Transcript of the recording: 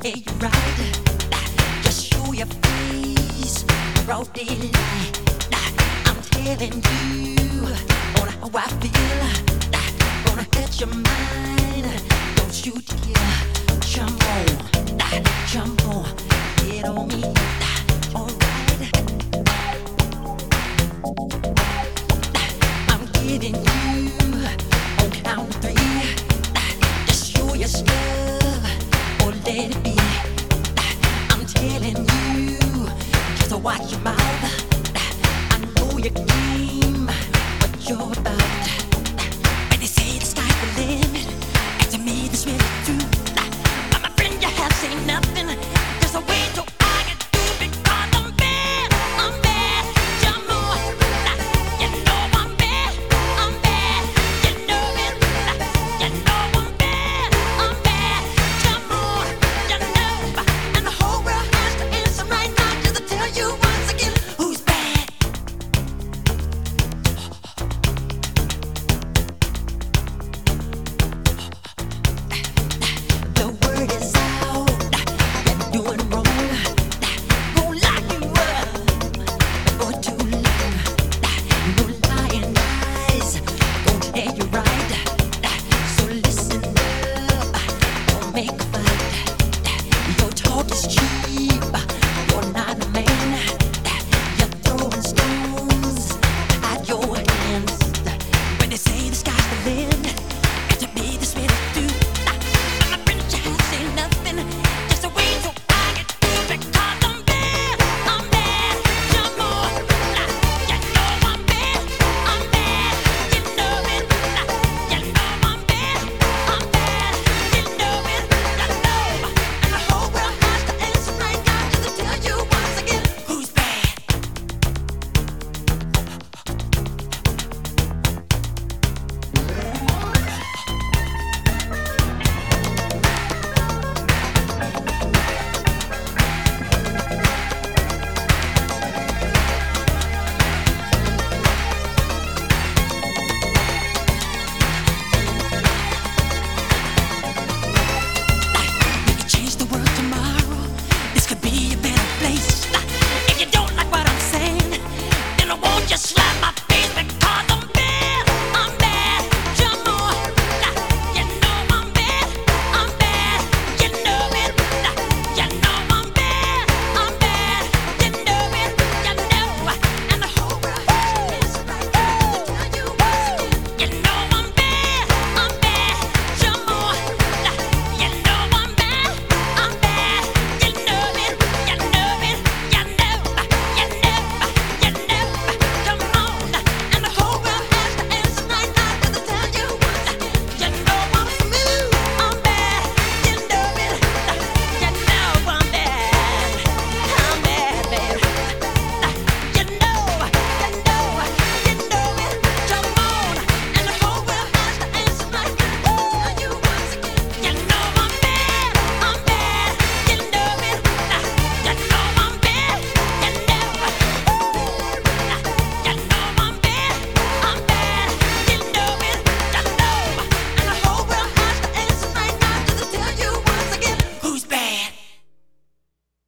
Yeah, you're right. Just show your face, broad daylight. I'm telling you on how I feel. Gonna hit your mind. Don't you dare jump on, get on me. Alright, I'm giving you on count three. Just show your stuff or let it be. I'm telling you, just watch your mouth. I know you can.